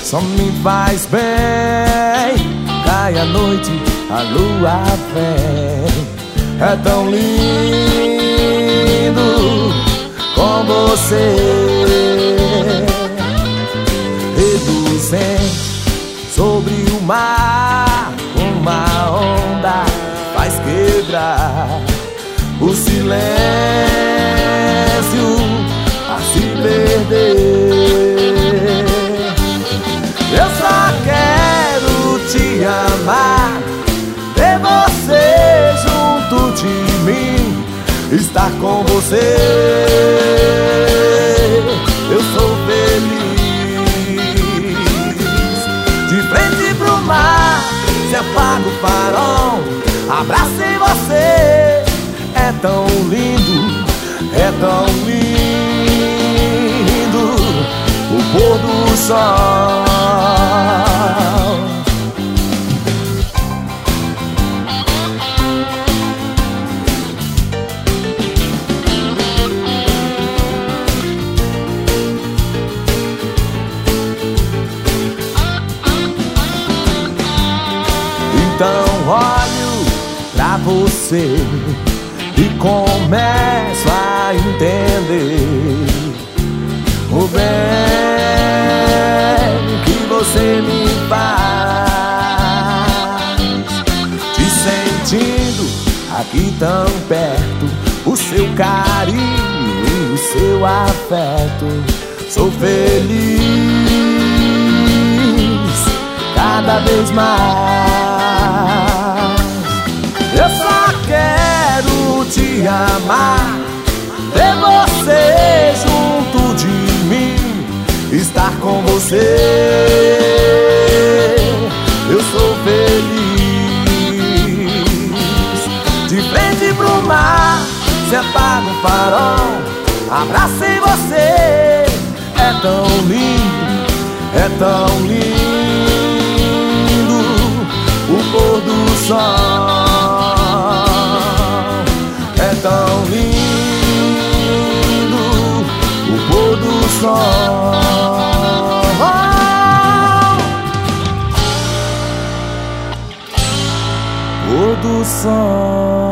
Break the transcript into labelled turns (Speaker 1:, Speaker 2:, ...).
Speaker 1: só me faz bem. Cai a noite, a lua vem. É tão lindo com você, reluzente sobre o mar. Uma onda faz quebrar o silêncio a se perder. Eu só quero te amar, ter você junto de mim, estar com você. Eu sou feliz. De frente pro mar, se apaga o farol, abracei você. É tão lindo, é tão lindo o pôr do sol. Então olho pra você e começo a entender o bem que você me faz. Te sentindo aqui tão perto, o seu carinho e o seu afeto. Sou feliz cada vez mais. Eu só quero te amar, ter você junto de mim, estar com você. Eu sou feliz. De frente pro mar, se apaga o farol, abracei você. É tão lindo, é tão lindo o pôr do sol. É tão lindo o pôr do sol. Pôr do sol.